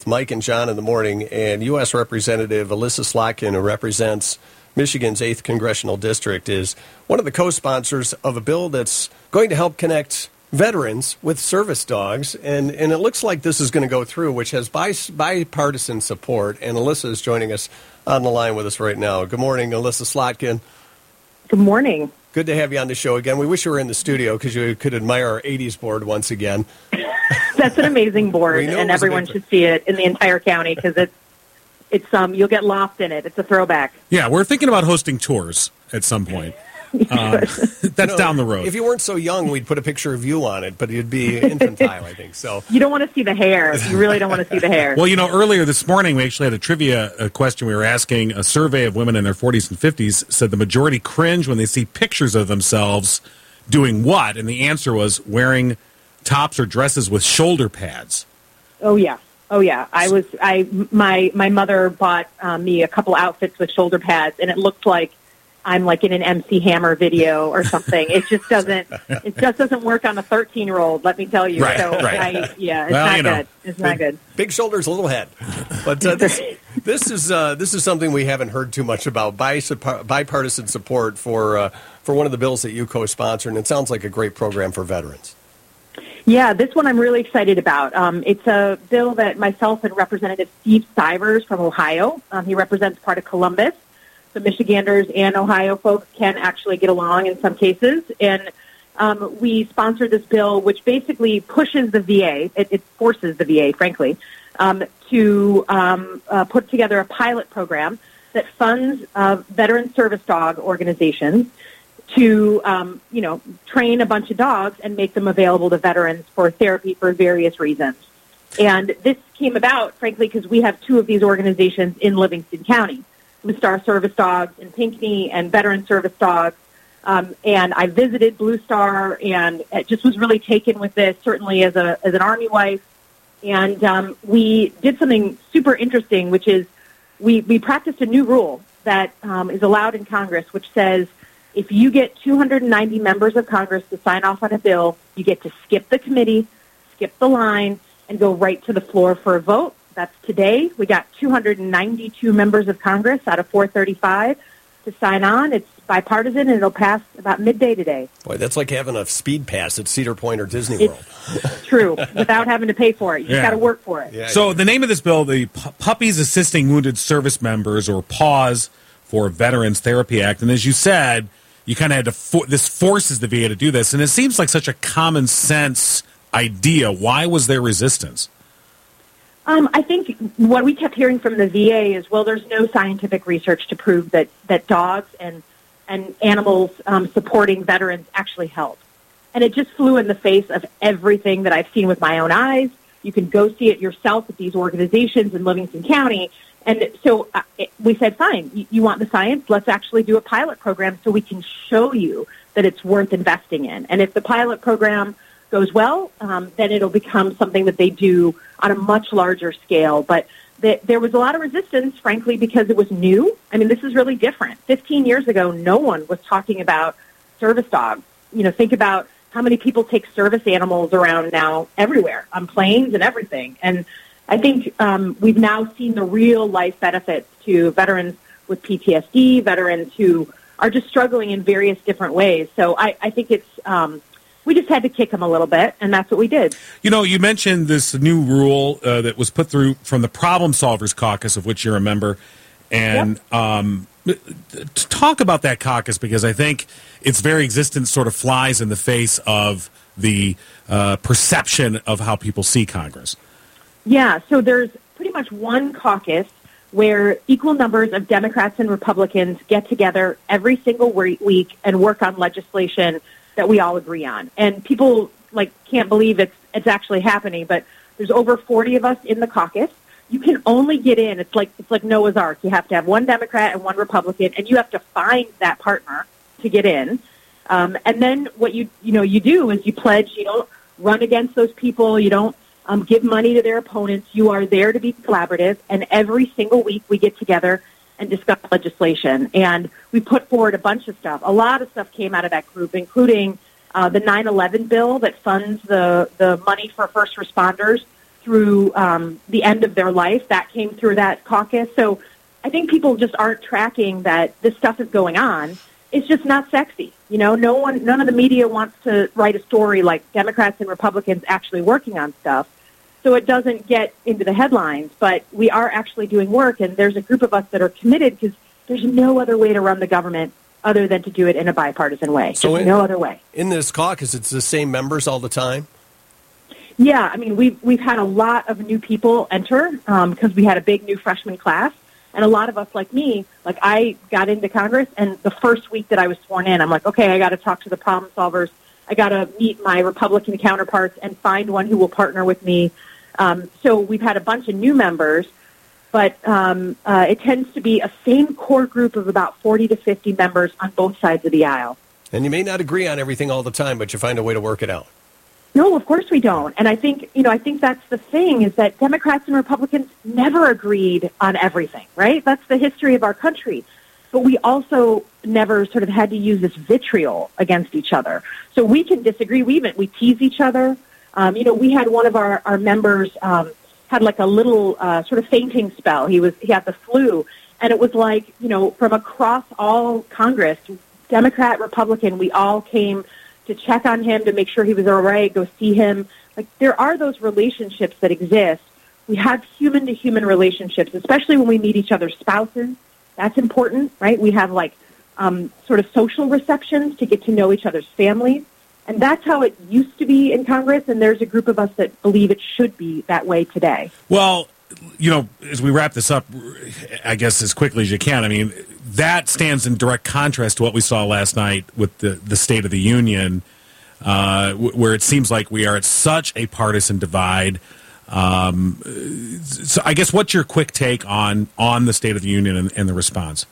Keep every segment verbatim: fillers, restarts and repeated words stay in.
Mike and John in the morning, and U S Representative Elissa Slotkin, who represents Michigan's eighth Congressional District, is one of the co-sponsors of a bill that's going to help connect veterans with service dogs, and, and it looks like this is going to go through, which has bi- bipartisan support, and Elissa is joining us on the line with us right now. Good morning, Elissa Slotkin. Good morning. Good to have you on the show again. We wish you were in the studio because you could admire our eighties board once again. That's an amazing board, and everyone should see it in the entire county because it's it's um you'll get lost in it. It's a throwback. Yeah, we're thinking about hosting tours at some point. Um, that's you know, down the road. If you weren't so young, we'd put a picture of you on it, but it'd be infantile, I think. So you don't want to see the hair. You really don't want to see the hair. Well, you know, earlier this morning we actually had a trivia a question we were asking. A survey of women in their forties and fifties said the majority cringe when they see pictures of themselves doing what, and the answer was wearing tops or dresses with shoulder pads. Oh yeah, oh yeah. I was I my my mother bought um, me a couple outfits with shoulder pads, and it looked like I'm like in an M C Hammer video or something. It just doesn't. It just doesn't work on a thirteen-year-old. Let me tell you. Right, so right. I, yeah, it's well, not you know, good. It's not good. Big shoulders, little head. But uh, this this is uh, this is something we haven't heard too much about. Bipartisan support for uh, for one of the bills that you co-sponsor, and it sounds like a great program for veterans. Yeah, this one I'm really excited about. Um, it's a bill that myself and Representative Steve Stivers from Ohio. Um, he represents part of Columbus. So Michiganders and Ohio folks can actually get along in some cases. And um, we sponsored this bill, which basically pushes the V A, it, it forces the V A, frankly, um, to um, uh, put together a pilot program that funds uh, veteran service dog organizations to, um, you know, train a bunch of dogs and make them available to veterans for therapy for various reasons. And this came about, frankly, because we have two of these organizations in Livingston County. Blue Star Service Dogs in Pinckney and Veteran Service Dogs. Um, and I visited Blue Star and it just was really taken with this, certainly as a as an Army wife. And um, we did something super interesting, which is we, we practiced a new rule that um, is allowed in Congress, which says if you get two hundred ninety members of Congress to sign off on a bill, you get to skip the committee, skip the line, and go right to the floor for a vote. That's today. We got two hundred ninety-two members of Congress out of four thirty-five to sign on. It's bipartisan, and it'll pass about midday today. Boy, that's like having a speed pass at Cedar Point or Disney World. It's true, without having to pay for it. You just Yeah. got to work for it. Yeah, So yeah. the name of this bill, the P- Puppies Assisting Wounded Service Members, or PAWS for Veterans Therapy Act. And as you said, you kind of had to, for- this forces the V A to do this. And it seems like such a common sense idea. Why was there resistance? Um, I think what we kept hearing from the V A is, well, there's no scientific research to prove that, that dogs and and animals um, supporting veterans actually help. And it just flew in the face of everything that I've seen with my own eyes. You can go see it yourself at these organizations in Livingston County. And so uh, it, we said, fine, you, you want the science? Let's actually do a pilot program so we can show you that it's worth investing in. And if the pilot program goes well, um, then it'll become something that they do on a much larger scale. But the, there was a lot of resistance, frankly, because it was new. I mean, this is really different. fifteen years ago, no one was talking about service dogs. You know, think about how many people take service animals around now everywhere, on planes and everything. And I think um, we've now seen the real life benefits to veterans with P T S D, veterans who are just struggling in various different ways. So I, I think it's... Um, We just had to kick them a little bit, and that's what we did. You know, you mentioned this new rule uh, that was put through from the Problem Solvers Caucus, of which you're a member. And yep. um, to talk about that caucus, because I think its very existence sort of flies in the face of the uh, perception of how people see Congress. Yeah, so there's pretty much one caucus where equal numbers of Democrats and Republicans get together every single week and work on legislation that we all agree on. And people like can't believe it's it's actually happening, but there's over forty of us in the caucus. You can only get in. It's like it's like Noah's Ark. You have to have one Democrat and one Republican, and you have to find that partner to get in. Um, and then what you you know you do is you pledge. You don't run against those people. You don't um, give money to their opponents. You are there to be collaborative. And every single week we get together and discuss legislation. And we put forward a bunch of stuff. A lot of stuff came out of that group, including uh, the nine eleven bill that funds the, the money for first responders through um, the end of their life. That came through that caucus. So I think people just aren't tracking that this stuff is going on. It's just not sexy. You know, no one, none of the media wants to write a story like Democrats and Republicans actually working on stuff. So it doesn't get into the headlines, but we are actually doing work, and there's a group of us that are committed because there's no other way to run the government other than to do it in a bipartisan way. So Just in, no other way. In this caucus, it's the same members all the time? Yeah, I mean, we've, we've had a lot of new people enter because um, we had a big new freshman class. And a lot of us, like me, like I got into Congress, and the first week that I was sworn in, I'm like, okay, I got to talk to the problem solvers. I got to meet my Republican counterparts and find one who will partner with me. Um, so we've had a bunch of new members, but um, uh, it tends to be a same core group of about forty to fifty members on both sides of the aisle. And you may not agree on everything all the time, but you find a way to work it out. No, of course we don't. And I think, you know, I think that's the thing is that Democrats and Republicans never agreed on everything, right? That's the history of our country. But we also never sort of had to use this vitriol against each other. So we can disagree. We even, we tease each other. Um, you know, we had one of our, our members um, had like a little uh, sort of fainting spell. He was, he had the flu. And it was like, you know, from across all Congress, Democrat, Republican, we all came to check on him, to make sure he was all right, go see him. Like, there are those relationships that exist. We have human-to-human relationships, especially when we meet each other's spouses. That's important, right? We have, like, um, sort of social receptions to get to know each other's families. And that's how it used to be in Congress, and there's a group of us that believe it should be that way today. Well, you know, as we wrap this up, I guess as quickly as you can, I mean, that stands in direct contrast to what we saw last night with the, the State of the Union, uh, where it seems like we are at such a partisan divide. Um, so I guess what's your quick take on, on the State of the Union and, and the response?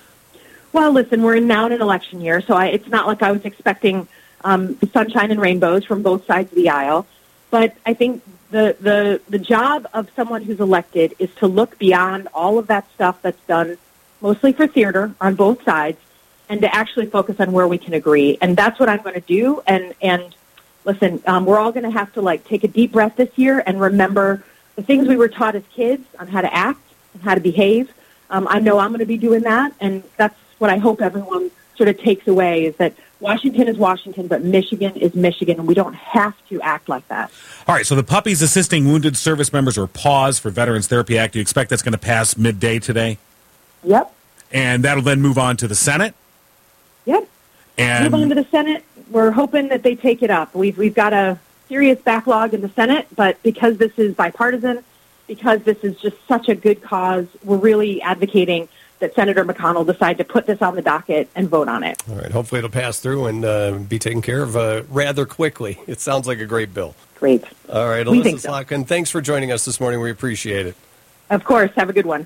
Well, listen, we're now in an election year, so I, it's not like I was expecting um, sunshine and rainbows from both sides of the aisle. But I think the, the, the job of someone who's elected is to look beyond all of that stuff that's done mostly for theater on both sides, and to actually focus on where we can agree. And that's what I'm going to do. And, and listen, um, we're all going to have to, like, take a deep breath this year and remember the things we were taught as kids on how to act and how to behave. Um, I know I'm going to be doing that, and that's what I hope everyone sort of takes away, is that Washington is Washington, but Michigan is Michigan, and we don't have to act like that. All right, so the Puppies Assisting Wounded Service Members, or PAWS, for Veterans Therapy Act, do you expect that's going to pass midday today? Yep. And that'll then move on to the Senate? Yep. And move on to the Senate. We're hoping that they take it up. We've we've got a serious backlog in the Senate, but because this is bipartisan, because this is just such a good cause, we're really advocating that Senator McConnell decide to put this on the docket and vote on it. All right. Hopefully it'll pass through and uh, be taken care of uh, rather quickly. It sounds like a great bill. Great. All right. We Alyssa think so. Slotkin, thanks for joining us this morning. We appreciate it. Of course. Have a good one.